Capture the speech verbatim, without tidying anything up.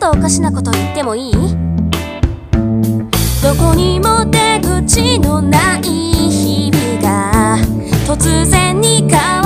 とおかしなこと言ってもいい？どこにも出口のない日々が突然に変わる